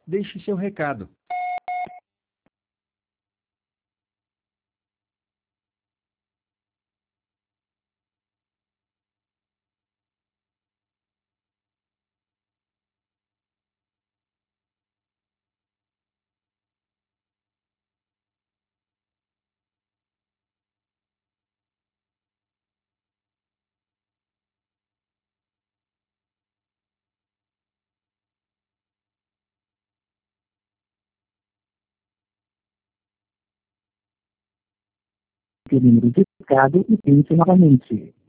Deixe seu recado. O número de recado e tente novamente.